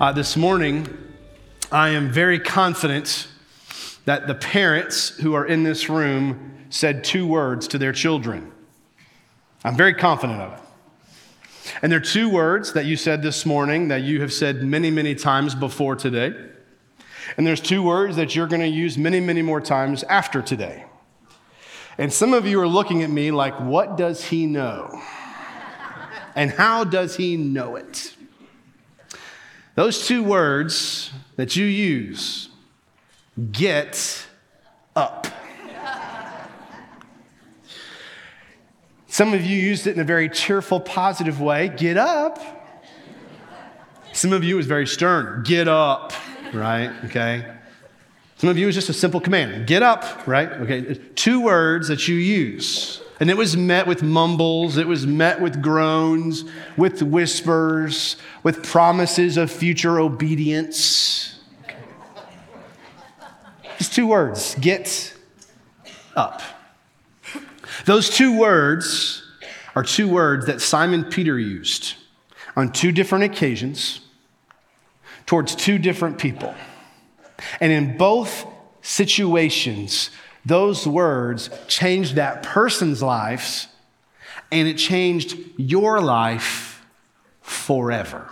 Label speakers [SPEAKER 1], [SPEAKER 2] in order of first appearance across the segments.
[SPEAKER 1] This morning, I am very confident that the parents who are in this room said 2 words to their children. I'm very confident of it. And they're 2 words that you said this morning that you have said many, many times before today. And there's 2 words that you're going to use many, many more times after today. And some of you are looking at me like, what does he know? And how does he know it? Those 2 words that you use, get up. Some of you used it in a very cheerful, positive way. Get up. Some of you was very stern. Get up, right? Okay. Some of you was just a simple command. Get up, right? Okay. 2 words that you use. And it was met with mumbles. It was met with groans, with whispers, with promises of future obedience. Okay. Just 2 words. Get up. Those 2 words are 2 words that Simon Peter used on 2 different occasions towards 2 different people. And in both situations, those words changed that person's lives, and it changed your life forever.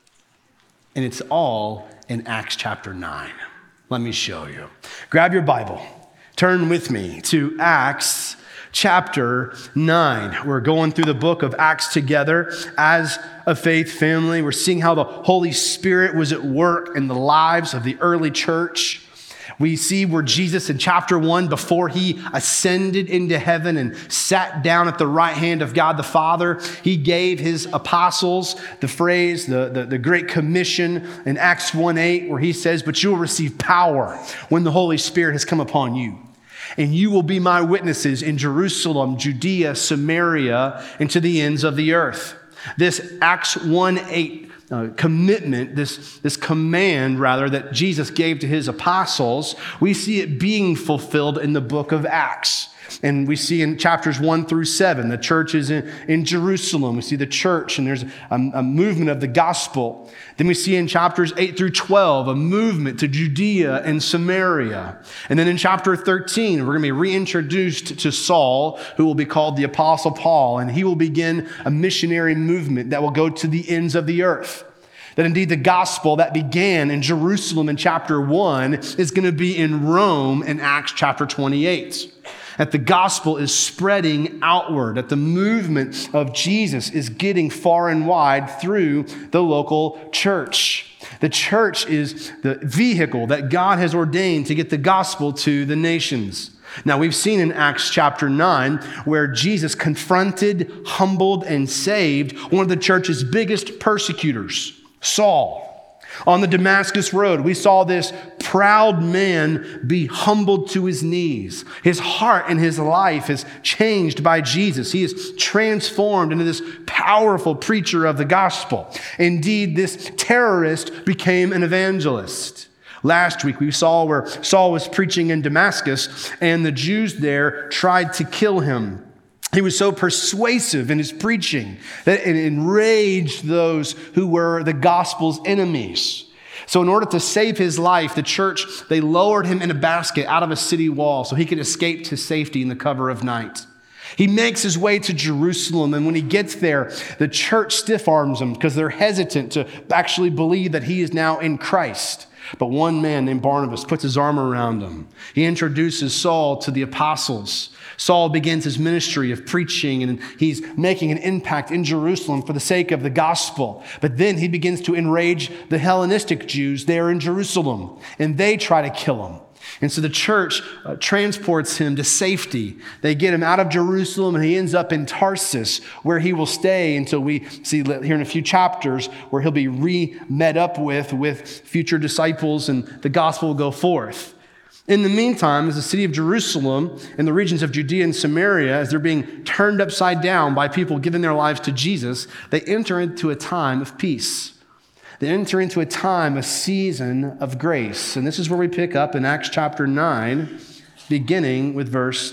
[SPEAKER 1] And it's all in Acts chapter 9. Let me show you. Grab your Bible. Turn with me to Acts chapter 9. We're going through the book of Acts together as a faith family. We're seeing how the Holy Spirit was at work in the lives of the early church. We see where Jesus in chapter 1, before he ascended into heaven and sat down at the right hand of God the Father, he gave his apostles the phrase, the Great Commission in Acts 1:8, where he says, "But you will receive power when the Holy Spirit has come upon you. And you will be my witnesses in Jerusalem, Judea, Samaria, and to the ends of the earth." This Acts 1:8 commitment, this command, rather, that Jesus gave to his apostles, we see it being fulfilled in the book of Acts. And we see in chapters 1 through 7, the church is in Jerusalem. We see the church, and there's a movement of the gospel. Then we see in chapters 8 through 12, a movement to Judea and Samaria. And then in chapter 13, we're going to be reintroduced to Saul, who will be called the Apostle Paul, and he will begin a missionary movement that will go to the ends of the earth. That indeed the gospel that began in Jerusalem in chapter 1 is going to be in Rome in Acts chapter 28. That the gospel is spreading outward, that the movement of Jesus is getting far and wide through the local church. The church is the vehicle that God has ordained to get the gospel to the nations. Now, we've seen in Acts chapter 9 where Jesus confronted, humbled, and saved one of the church's biggest persecutors, Saul. On the Damascus Road, we saw this proud man be humbled to his knees. His heart and his life is changed by Jesus. He is transformed into this powerful preacher of the gospel. Indeed, this terrorist became an evangelist. Last week, we saw where Saul was preaching in Damascus, and the Jews there tried to kill him. He was so persuasive in his preaching that it enraged those who were the gospel's enemies. So in order to save his life, the church, they lowered him in a basket out of a city wall so he could escape to safety in the cover of night. He makes his way to Jerusalem, and when he gets there, the church stiff-arms him because they're hesitant to actually believe that he is now in Christ. But one man named Barnabas puts his arm around him. He introduces Saul to the apostles. Saul begins his ministry of preaching, and he's making an impact in Jerusalem for the sake of the gospel. But then he begins to enrage the Hellenistic Jews there in Jerusalem, and they try to kill him. And so the church transports him to safety. They get him out of Jerusalem, and he ends up in Tarsus, where he will stay until we see here in a few chapters where he'll be met up with future disciples, and the gospel will go forth. In the meantime, as the city of Jerusalem and the regions of Judea and Samaria, as they're being turned upside down by people giving their lives to Jesus, they enter into a time of peace. They enter into a time, a season of grace. And this is where we pick up in Acts chapter 9, beginning with verse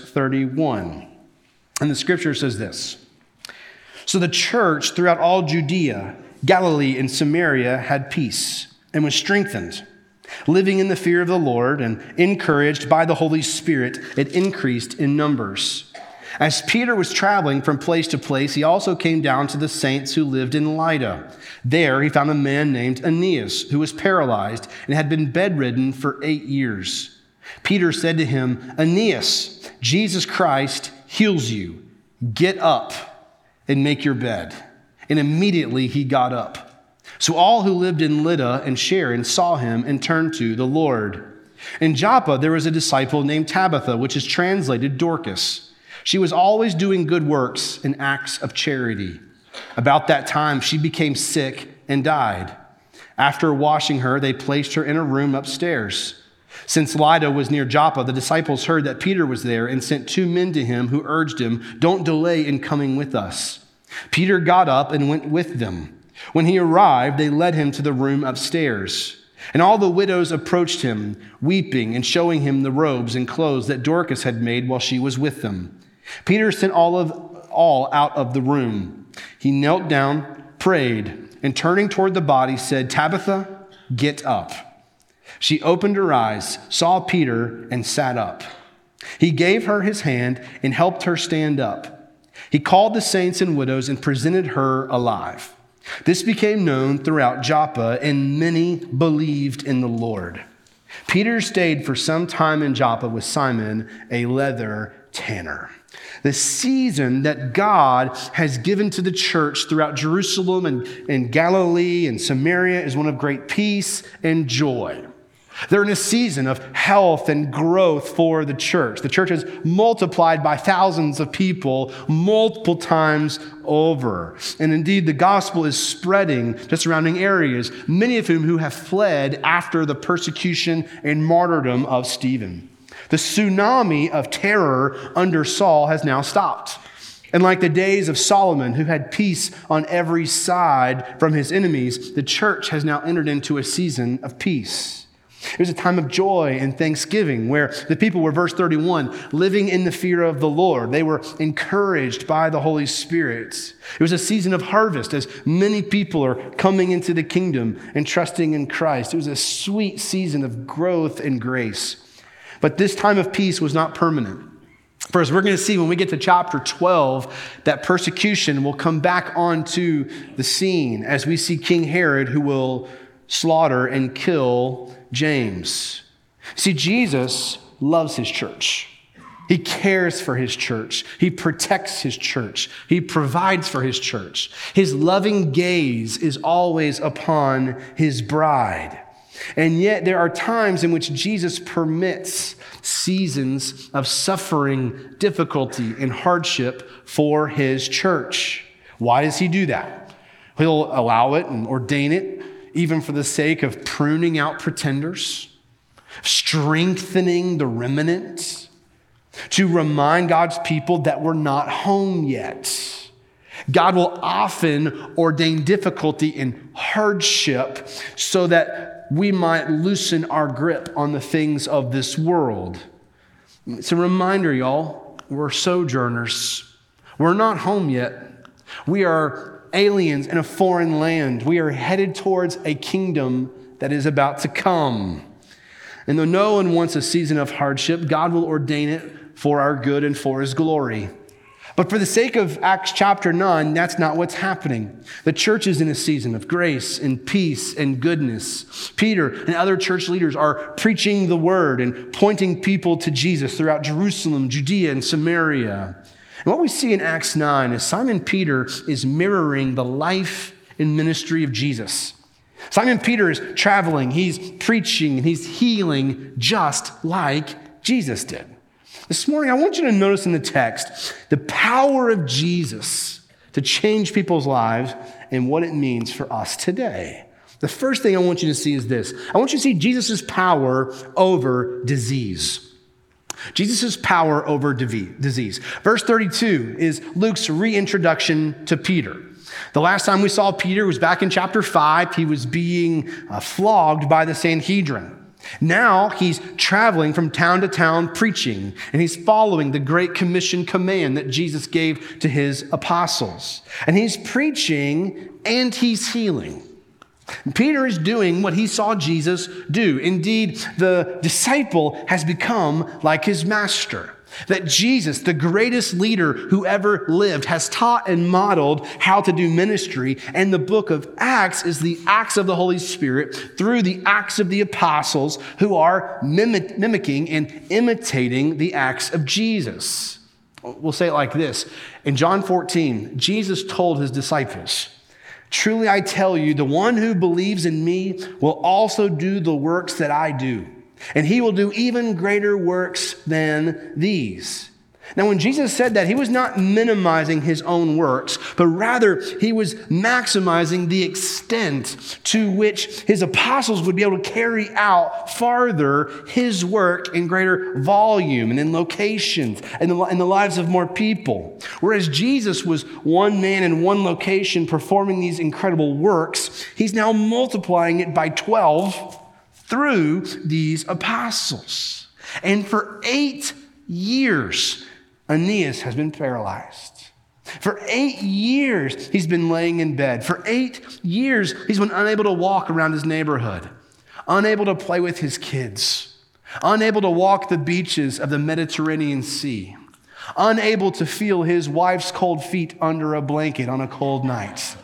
[SPEAKER 1] 31. And the scripture says this: "So the church throughout all Judea, Galilee, and Samaria had peace. and was strengthened. Living in the fear of the Lord and encouraged by the Holy Spirit, it increased in numbers. As Peter was traveling from place to place, he also came down to the saints who lived in Lydda. There he found a man named Aeneas, who was paralyzed and had been bedridden for 8 years. Peter said to him, "Aeneas, Jesus Christ heals you. Get up and make your bed." And immediately he got up. So all who lived in Lydda and Sharon saw him and turned to the Lord. In Joppa there was a disciple named Tabitha, which is translated Dorcas. She was always doing good works and acts of charity. About that time she became sick and died. After washing her, they placed her in a room upstairs. Since Lydda was near Joppa, the disciples heard that Peter was there and sent 2 men to him who urged him, "Don't delay in coming with us." Peter got up and went with them. When he arrived, they led him to the room upstairs. And all the widows approached him, weeping and showing him the robes and clothes that Dorcas had made while she was with them. Peter sent all out of the room. He knelt down, prayed, and turning toward the body said, "Tabitha, get up." She opened her eyes, saw Peter, and sat up. He gave her his hand and helped her stand up. He called the saints and widows and presented her alive. This became known throughout Joppa, and many believed in the Lord. Peter stayed for some time in Joppa with Simon, a leather tanner. The season that God has given to the church throughout Jerusalem and Galilee and Samaria is one of great peace and joy. They're in a season of health and growth for the church. The church has multiplied by thousands of people multiple times over. And indeed, the gospel is spreading to surrounding areas, many of whom who have fled after the persecution and martyrdom of Stephen. The tsunami of terror under Saul has now stopped. And like the days of Solomon, who had peace on every side from his enemies, the church has now entered into a season of peace. It was a time of joy and thanksgiving where the people were, verse 31, living in the fear of the Lord. They were encouraged by the Holy Spirit. It was a season of harvest as many people are coming into the kingdom and trusting in Christ. It was a sweet season of growth and grace. But this time of peace was not permanent. First, we're going to see when we get to chapter 12 that persecution will come back onto the scene as we see King Herod, who will slaughter and kill James. See, Jesus loves his church. He cares for his church. He protects his church. He provides for his church. His loving gaze is always upon his bride. And yet there are times in which Jesus permits seasons of suffering, difficulty, and hardship for his church. Why does he do that? He'll allow it and ordain it even for the sake of pruning out pretenders, strengthening the remnant, to remind God's people that we're not home yet. God will often ordain difficulty and hardship so that we might loosen our grip on the things of this world. It's a reminder, y'all, we're sojourners. We're not home yet. We are aliens in a foreign land. We are headed towards a kingdom that is about to come. And though no one wants a season of hardship, God will ordain it for our good and for his glory. But for the sake of Acts chapter 9, that's not what's happening. The church is in a season of grace and peace and goodness. Peter and other church leaders are preaching the word and pointing people to Jesus throughout Jerusalem, Judea, and Samaria. And what we see in Acts 9 is Simon Peter is mirroring the life and ministry of Jesus. Simon Peter is traveling, he's preaching, and he's healing just like Jesus did. This morning, I want you to notice in the text the power of Jesus to change people's lives and what it means for us today. The first thing I want you to see is this. I want you to see Jesus' power over disease. Jesus' power over disease. Verse 32 is Luke's reintroduction to Peter. The last time we saw Peter was back in chapter 5. He was being flogged by the Sanhedrin. Now he's traveling from town to town preaching, and he's following the Great Commission command that Jesus gave to his apostles. And he's preaching and he's healing. Peter is doing what he saw Jesus do. Indeed, the disciple has become like his master. That Jesus, the greatest leader who ever lived, has taught and modeled how to do ministry. And the book of Acts is the acts of the Holy Spirit through the acts of the apostles who are mimicking and imitating the acts of Jesus. We'll say it like this. In John 14, Jesus told his disciples, "Truly I tell you, the one who believes in me will also do the works that I do. And he will do even greater works than these." Now, when Jesus said that, he was not minimizing his own works, but rather he was maximizing the extent to which his apostles would be able to carry out farther his work in greater volume and in locations and in the lives of more people. Whereas Jesus was one man in one location performing these incredible works, he's now multiplying it by 12 through these apostles. And for 8 years, Aeneas has been paralyzed. For 8 years, he's been laying in bed. For 8 years, he's been unable to walk around his neighborhood, unable to play with his kids, unable to walk the beaches of the Mediterranean Sea, unable to feel his wife's cold feet under a blanket on a cold night.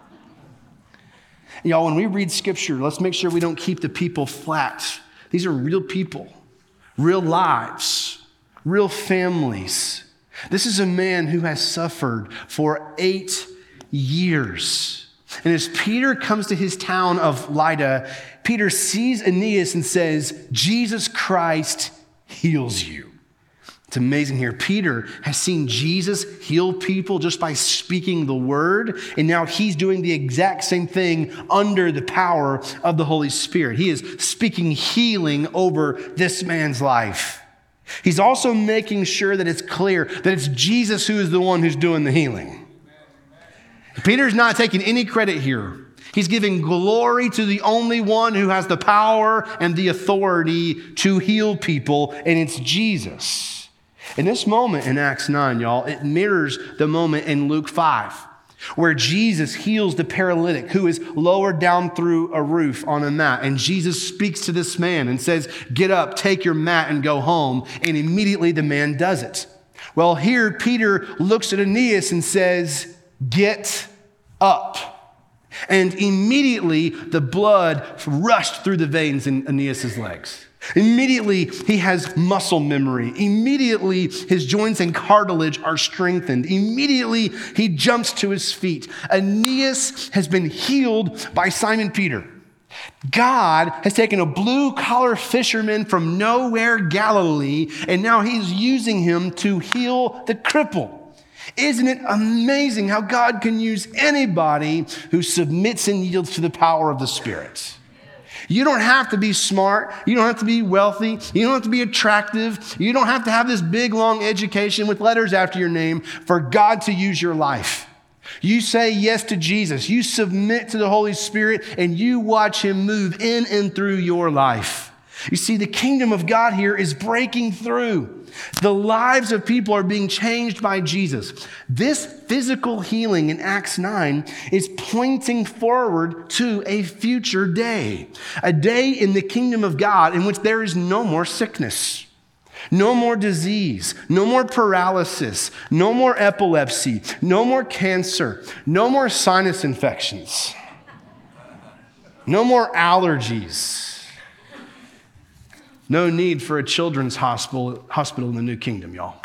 [SPEAKER 1] Y'all, when we read scripture, let's make sure we don't keep the people flat. These are real people, real lives, real families. This is a man who has suffered for 8 years. And as Peter comes to his town of Lydda, Peter sees Aeneas and says, "Jesus Christ heals you." It's amazing here. Peter has seen Jesus heal people just by speaking the word, and now he's doing the exact same thing under the power of the Holy Spirit. He is speaking healing over this man's life. He's also making sure that it's clear that it's Jesus who is the one who's doing the healing. Peter's not taking any credit here. He's giving glory to the only one who has the power and the authority to heal people, and it's Jesus. In this moment in Acts 9, y'all, it mirrors the moment in Luke 5, where Jesus heals the paralytic who is lowered down through a roof on a mat. And Jesus speaks to this man and says, "Get up, take your mat and go home." And immediately the man does it. Well, here Peter looks at Aeneas and says, "Get up." And immediately the blood rushed through the veins in Aeneas' legs. Immediately, he has muscle memory. Immediately, his joints and cartilage are strengthened. Immediately, he jumps to his feet. Aeneas has been healed by Simon Peter. God has taken a blue-collar fisherman from nowhere, Galilee, and now he's using him to heal the cripple. Isn't it amazing how God can use anybody who submits and yields to the power of the Spirit? You don't have to be smart. You don't have to be wealthy. You don't have to be attractive. You don't have to have this big, long education with letters after your name for God to use your life. You say yes to Jesus. You submit to the Holy Spirit, and you watch him move in and through your life. You see, the kingdom of God here is breaking through. The lives of people are being changed by Jesus. This physical healing in Acts 9 is pointing forward to a future day, a day in the kingdom of God in which there is no more sickness, no more disease, no more paralysis, no more epilepsy, no more cancer, no more sinus infections, no more allergies. No need for a children's hospital in the new kingdom, y'all.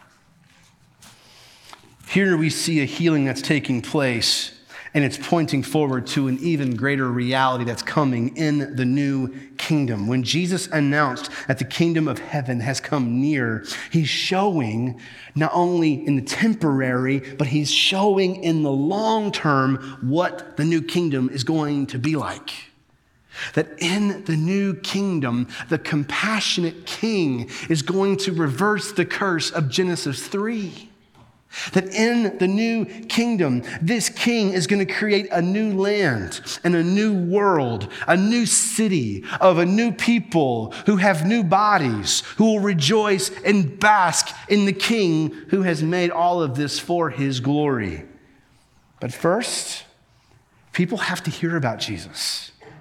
[SPEAKER 1] Here we see a healing that's taking place, and it's pointing forward to an even greater reality that's coming in the new kingdom. When Jesus announced that the kingdom of heaven has come near, he's showing not only in the temporary, but he's showing in the long term what the new kingdom is going to be like. That in the new kingdom, the compassionate king is going to reverse the curse of Genesis 3. That in the new kingdom, this king is going to create a new land and a new world, a new city of a new people who have new bodies, who will rejoice and bask in the king who has made all of this for his glory. But first, people have to hear about Jesus.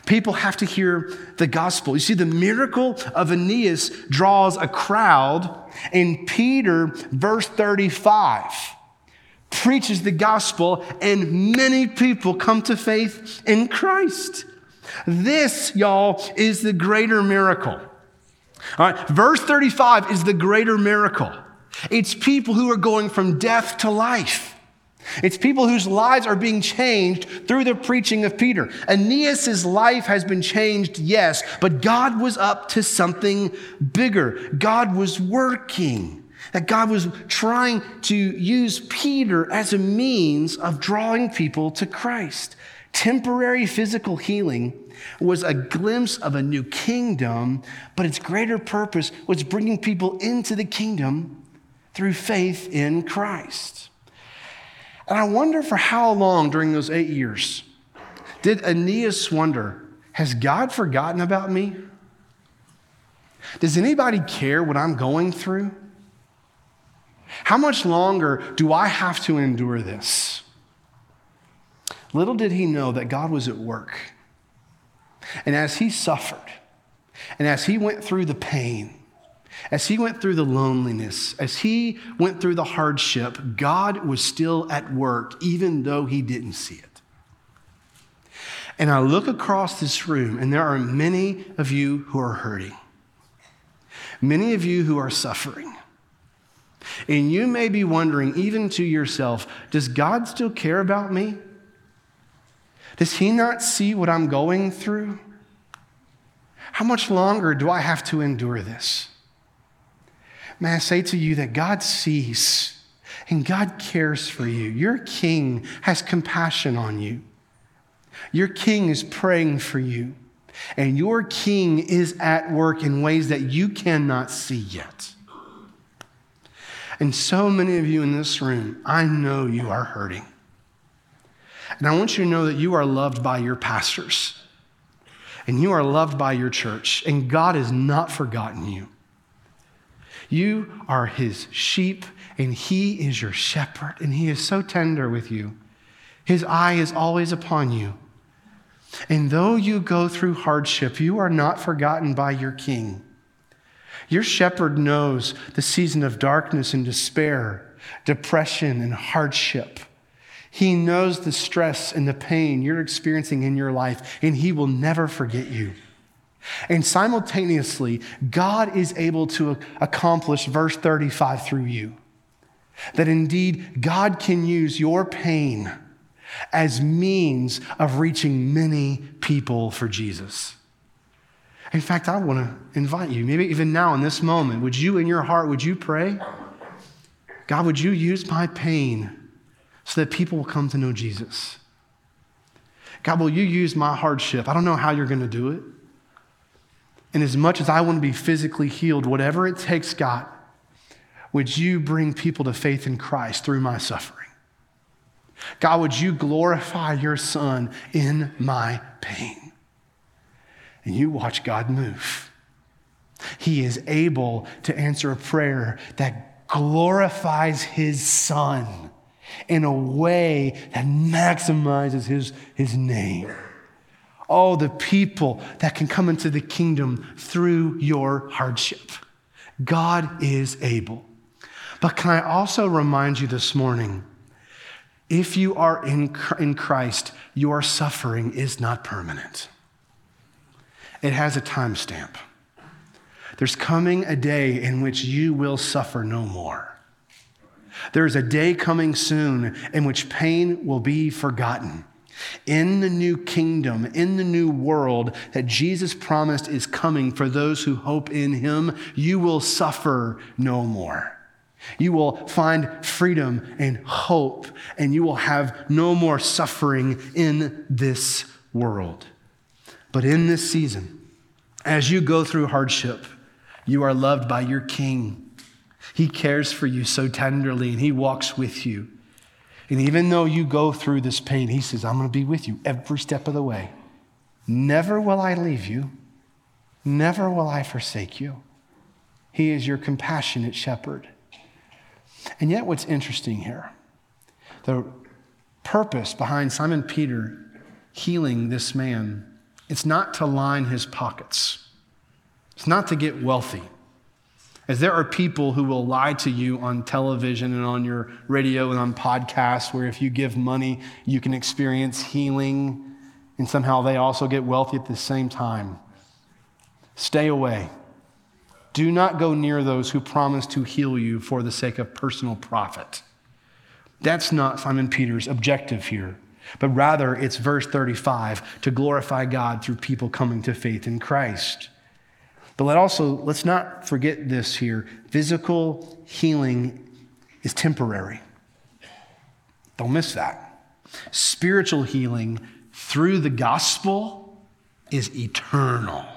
[SPEAKER 1] People have to hear the gospel. You see, the miracle of Aeneas draws a crowd, and Peter, verse 35, preaches the gospel, and many people come to faith in Christ. This, y'all, is the greater miracle. All right, verse 35 is the greater miracle. It's people who are going from death to life. It's people whose lives are being changed through the preaching of Peter. Aeneas' life has been changed, yes, but God was up to something bigger. God was working. That God was trying to use Peter as a means of drawing people to Christ. Temporary physical healing was a glimpse of a new kingdom, but its greater purpose was bringing people into the kingdom through faith in Christ. And I wonder for how long during those 8 years did Aeneas wonder, has God forgotten about me? Does anybody care what I'm going through? How much longer do I have to endure this? Little did he know that God was at work. And as he suffered, and as he went through the pain, as he went through the loneliness, as he went through the hardship, God was still at work, even though he didn't see it. And I look across this room, and there are many of you who are hurting. Many of you who are suffering. And you may be wondering, even to yourself, does God still care about me? Does he not see what I'm going through? How much longer do I have to endure this? May I say to you that God sees and God cares for you. Your King has compassion on you. Your King is praying for you. And your King is at work in ways that you cannot see yet. And so many of you in this room, I know you are hurting. And I want you to know that you are loved by your pastors. And you are loved by your church. And God has not forgotten you. You are his sheep, and he is your shepherd, and he is so tender with you. His eye is always upon you. And though you go through hardship, you are not forgotten by your King. Your shepherd knows the season of darkness and despair, depression and hardship. He knows the stress and the pain you're experiencing in your life, and he will never forget you. And simultaneously, God is able to accomplish verse 35 through you. That indeed, God can use your pain as means of reaching many people for Jesus. In fact, I want to invite you, maybe even now in this moment, would you in your heart, would you pray? God, would you use my pain so that people will come to know Jesus? God, will you use my hardship? I don't know how you're going to do it. And as much as I want to be physically healed, whatever it takes, God, would you bring people to faith in Christ through my suffering? God, would you glorify your Son in my pain? And you watch God move. He is able to answer a prayer that glorifies his Son in a way that maximizes his name. Oh, the people that can come into the kingdom through your hardship. God is able. But can I also remind you this morning, if you are in Christ, your suffering is not permanent. It has a timestamp. There's coming a day in which you will suffer no more. There's a day coming soon in which pain will be forgotten. In the new kingdom, in the new world that Jesus promised is coming for those who hope in him, you will suffer no more. You will find freedom and hope, and you will have no more suffering in this world. But in this season, as you go through hardship, you are loved by your King. He cares for you so tenderly, and he walks with you. And even though you go through this pain, he says, I'm going to be with you every step of the way. Never will I leave you. Never will I forsake you. He is your compassionate shepherd. And yet what's interesting here, the purpose behind Simon Peter healing this man It's not to line his pockets. It's not to get wealthy. As there are people who will lie to you on television and on your radio and on podcasts where if you give money, you can experience healing, and somehow they also get wealthy at the same time. Stay away. Do not go near those who promise to heal you for the sake of personal profit. That's not Simon Peter's objective here, but rather it's verse 35, to glorify God through people coming to faith in Christ. But let's not forget this here. Physical healing is temporary. Don't miss that. Spiritual healing through the gospel is eternal.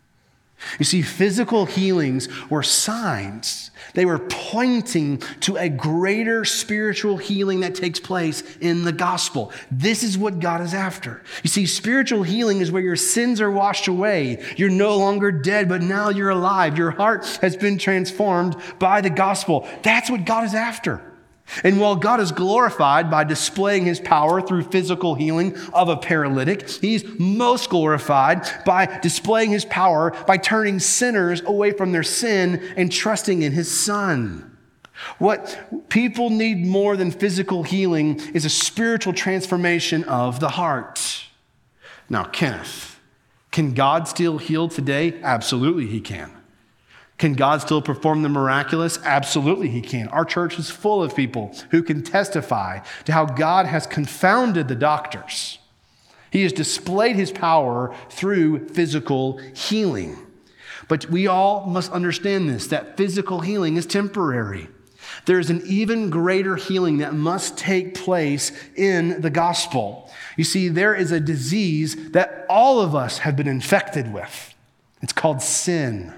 [SPEAKER 1] You see, physical healings were signs. They were pointing to a greater spiritual healing that takes place in the gospel. This is what God is after. You see, spiritual healing is where your sins are washed away. You're no longer dead, but now you're alive. Your heart has been transformed by the gospel. That's what God is after. And while God is glorified by displaying his power through physical healing of a paralytic, he's most glorified by displaying his power by turning sinners away from their sin and trusting in his Son. What people need more than physical healing is a spiritual transformation of the heart. Now, Kenneth, can God still heal today? Absolutely, he can. Can God still perform the miraculous? Absolutely he can. Our church is full of people who can testify to how God has confounded the doctors. He has displayed his power through physical healing. But we all must understand this, that physical healing is temporary. There's an even greater healing that must take place in the gospel. You see, there is a disease that all of us have been infected with. It's called sin.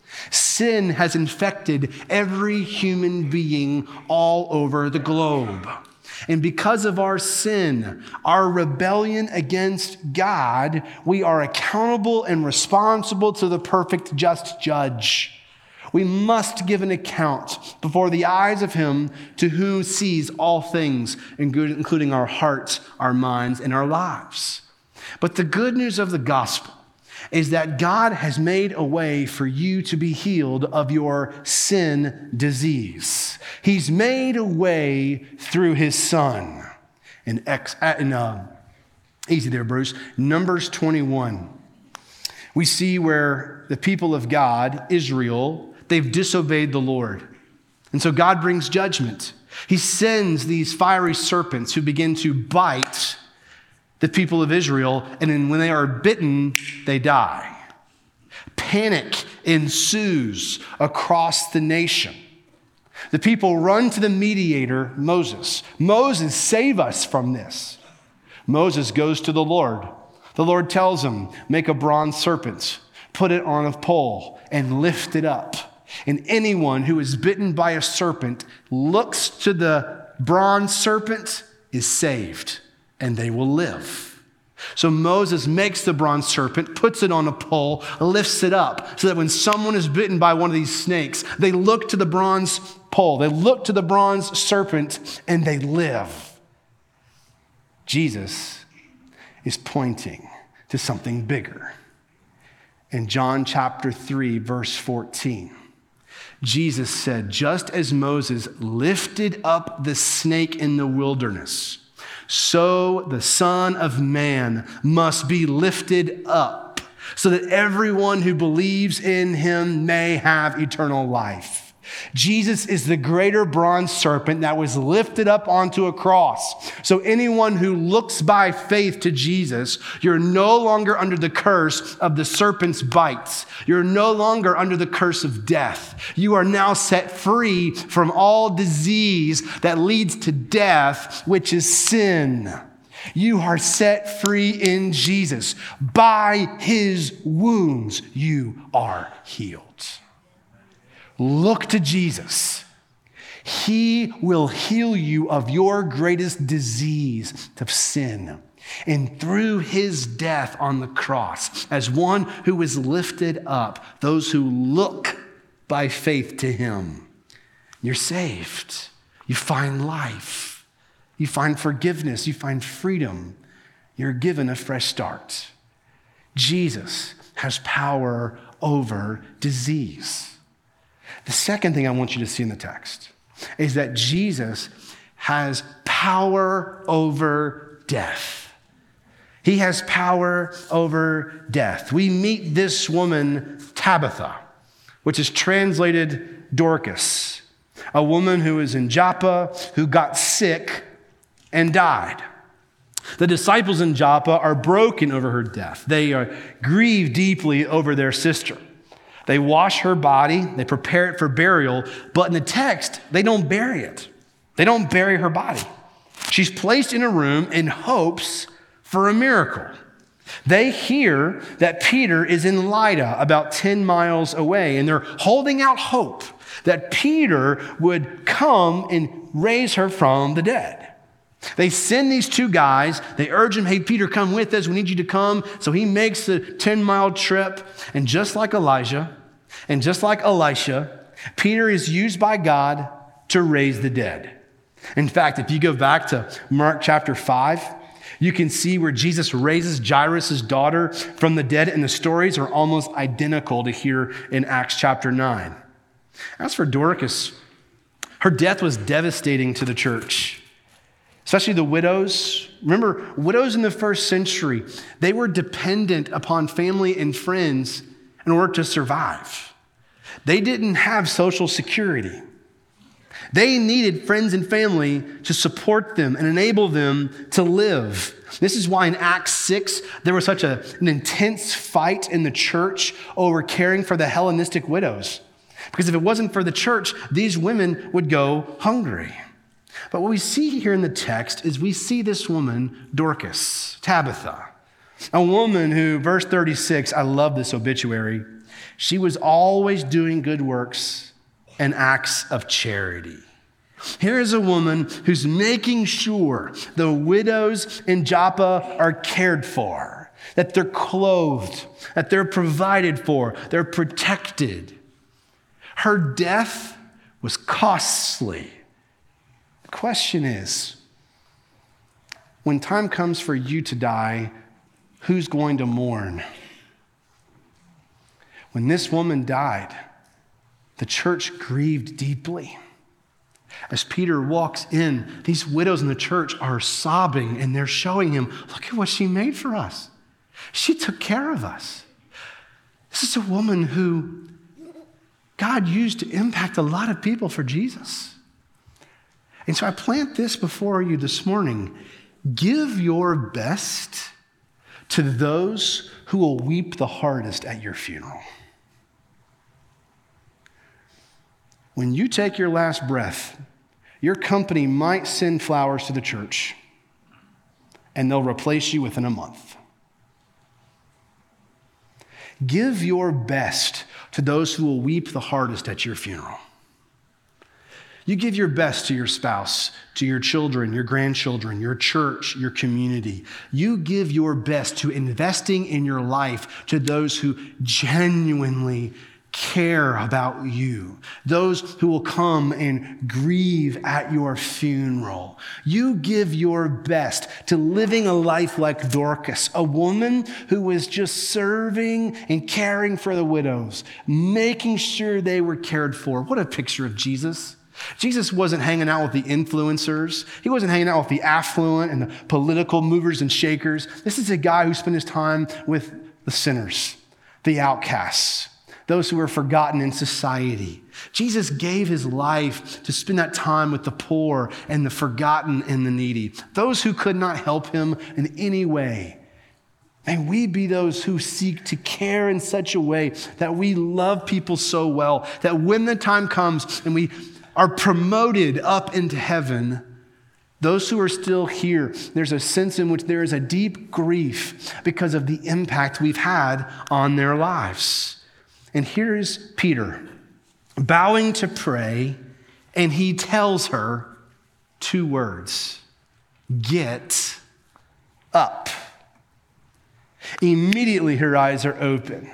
[SPEAKER 1] Sin has infected every human being all over the globe. And because of our sin, our rebellion against God, we are accountable and responsible to the perfect just judge. We must give an account before the eyes of him to whom sees all things, including our hearts, our minds, and our lives. But the good news of the gospel is that God has made a way for you to be healed of your sin disease. He's made a way through his Son. Easy there, Bruce. Numbers 21. We see where the people of God, Israel, they've disobeyed the Lord. And so God brings judgment. He sends these fiery serpents who begin to bite the people of Israel, and then when they are bitten, they die. Panic ensues across the nation. The people run to the mediator, Moses. Moses, save us from this. Moses goes to the Lord. The Lord tells him, make a bronze serpent, put it on a pole, and lift it up. And anyone who is bitten by a serpent looks to the bronze serpent is saved, and they will live. So Moses makes the bronze serpent, puts it on a pole, lifts it up, so that when someone is bitten by one of these snakes, they look to the bronze pole, they look to the bronze serpent, and they live. Jesus is pointing to something bigger. In John chapter 3, verse 14, Jesus said, just as Moses lifted up the snake in the wilderness, so the Son of Man must be lifted up, so that everyone who believes in him may have eternal life. Jesus is the greater bronze serpent that was lifted up onto a cross. So anyone who looks by faith to Jesus, you're no longer under the curse of the serpent's bites. You're no longer under the curse of death. You are now set free from all disease that leads to death, which is sin. You are set free in Jesus. By his wounds, you are healed. Look to Jesus. He will heal you of your greatest disease of sin. And through his death on the cross, as one who is lifted up, those who look by faith to him, you're saved. You find life. You find forgiveness. You find freedom. You're given a fresh start. Jesus has power over disease. The second thing I want you to see in the text is that Jesus has power over death. He has power over death. We meet this woman, Tabitha, which is translated Dorcas, a woman who is in Joppa, who got sick and died. The disciples in Joppa are broken over her death. They grieve deeply over their sister. They wash her body, they prepare it for burial, but in the text, they don't bury it. They don't bury her body. She's placed in a room in hopes for a miracle. They hear that Peter is in Lydda, about 10 miles away, and they're holding out hope that Peter would come and raise her from the dead. They send these two guys. They urge him, hey, Peter, come with us. We need you to come. So he makes the 10-mile trip. And just like Elijah and just like Elisha, Peter is used by God to raise the dead. In fact, if you go back to Mark chapter 5, you can see where Jesus raises Jairus' daughter from the dead, and the stories are almost identical to here in Acts chapter 9. As for Dorcas, her death was devastating to the church, especially the widows. Remember, widows in the first century, they were dependent upon family and friends in order to survive. They didn't have social security. They needed friends and family to support them and enable them to live. This is why in Acts 6, there was such an intense fight in the church over caring for the Hellenistic widows. Because if it wasn't for the church, these women would go hungry. But what we see here in the text is we see this woman, Dorcas, Tabitha, a woman who, verse 36, I love this obituary, she was always doing good works and acts of charity. Here is a woman who's making sure the widows in Joppa are cared for, that they're clothed, that they're provided for, they're protected. Her death was costly. The question is, when time comes for you to die, who's going to mourn? When this woman died, the church grieved deeply. As Peter walks in, these widows in the church are sobbing and they're showing him, look at what she made for us. She took care of us. This is a woman who God used to impact a lot of people for Jesus. And so I plant this before you this morning. Give your best to those who will weep the hardest at your funeral. When you take your last breath, your company might send flowers to the church, and they'll replace you within a month. Give your best to those who will weep the hardest at your funeral. You give your best to your spouse, to your children, your grandchildren, your church, your community. You give your best to investing in your life to those who genuinely care about you, those who will come and grieve at your funeral. You give your best to living a life like Dorcas, a woman who was just serving and caring for the widows, making sure they were cared for. What a picture of Jesus. Jesus wasn't hanging out with the influencers. He wasn't hanging out with the affluent and the political movers and shakers. This is a guy who spent his time with the sinners, the outcasts, those who were forgotten in society. Jesus gave his life to spend that time with the poor and the forgotten and the needy, those who could not help him in any way. May we be those who seek to care in such a way that we love people so well that when the time comes and we are promoted up into heaven, those who are still here, there's a sense in which there is a deep grief because of the impact we've had on their lives. And here is Peter bowing to pray, and he tells her two words: get up. Immediately her eyes are open.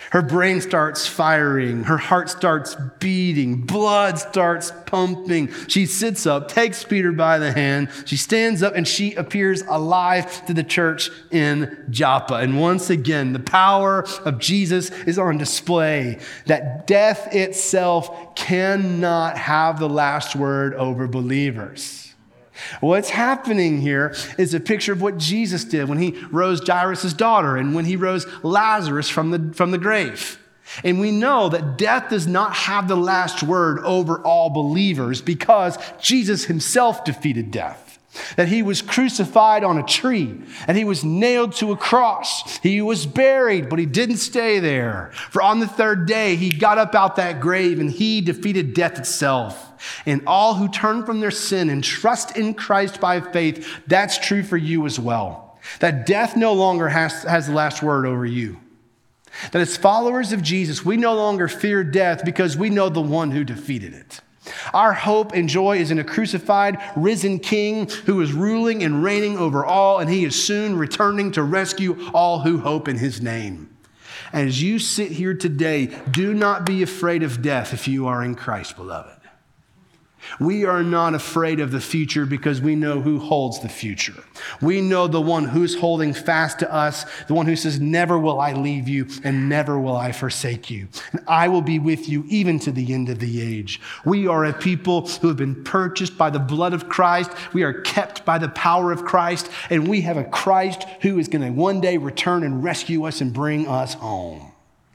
[SPEAKER 1] Her brain starts firing. Her heart starts beating. Blood starts pumping. She sits up, takes Peter by the hand. She stands up and she appears alive to the church in Joppa. And once again, the power of Jesus is on display. That death itself cannot have the last word over believers. What's happening here is a picture of what Jesus did when he rose Jairus' daughter and when he rose Lazarus from the grave. And we know that death does not have the last word over all believers because Jesus himself defeated death. That he was crucified on a tree, and he was nailed to a cross. He was buried, but he didn't stay there. For on the third day, he got up out that grave and he defeated death itself. And all who turn from their sin and trust in Christ by faith, that's true for you as well. That death no longer has the last word over you. That as followers of Jesus, we no longer fear death because we know the one who defeated it. Our hope and joy is in a crucified, risen King who is ruling and reigning over all, and he is soon returning to rescue all who hope in his name. As you sit here today, do not be afraid of death if you are in Christ, beloved. We are not afraid of the future because we know who holds the future. We know the one who's holding fast to us, the one who says, never will I leave you and never will I forsake you. And I will be with you even to the end of the age. We are a people who have been purchased by the blood of Christ. We are kept by the power of Christ. And we have a Christ who is going to one day return and rescue us and bring us home.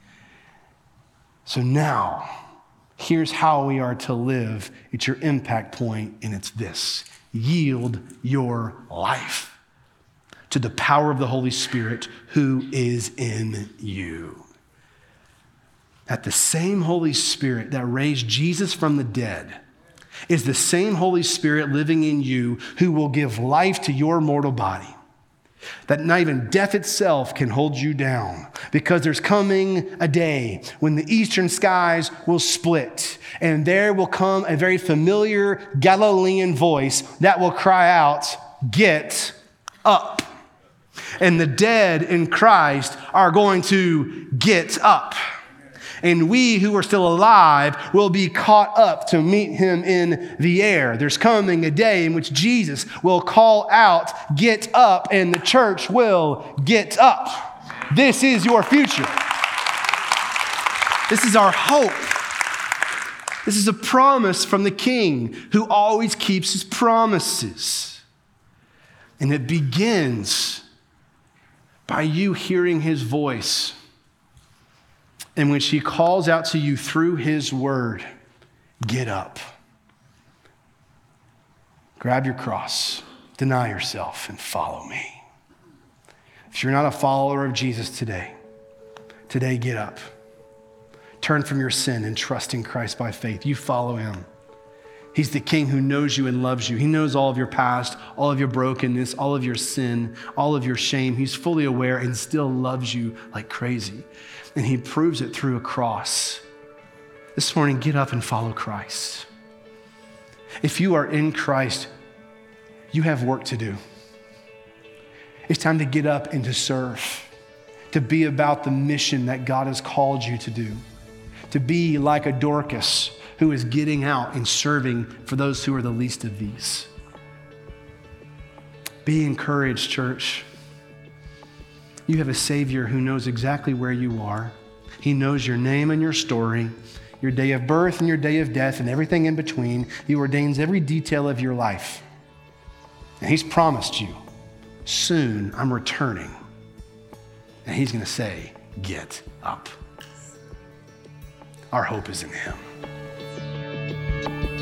[SPEAKER 1] So now, here's how we are to live. It's your impact point, and it's this: yield your life to the power of the Holy Spirit who is in you. That the same Holy Spirit that raised Jesus from the dead is the same Holy Spirit living in you who will give life to your mortal body. That not even death itself can hold you down, because there's coming a day when the eastern skies will split and there will come a very familiar Galilean voice that will cry out, "Get up." And the dead in Christ are going to get up. And we who are still alive will be caught up to meet him in the air. There's coming a day in which Jesus will call out, "Get up," and the church will get up. This is your future. This is our hope. This is a promise from the King who always keeps his promises. And it begins by you hearing his voice, in which he calls out to you through his word, get up. Grab your cross, deny yourself, and follow me. If you're not a follower of Jesus today, get up. Turn from your sin and trust in Christ by faith. You follow him. He's the King who knows you and loves you. He knows all of your past, all of your brokenness, all of your sin, all of your shame. He's fully aware and still loves you like crazy. And he proves it through a cross. This morning, get up and follow Christ. If you are in Christ, you have work to do. It's time to get up and to serve, to be about the mission that God has called you to do, to be like a Dorcas who is getting out and serving for those who are the least of these. Be encouraged, church. You have a Savior who knows exactly where you are. He knows your name and your story, your day of birth and your day of death and everything in between. He ordains every detail of your life. And he's promised you, soon I'm returning. And he's going to say, get up. Our hope is in him.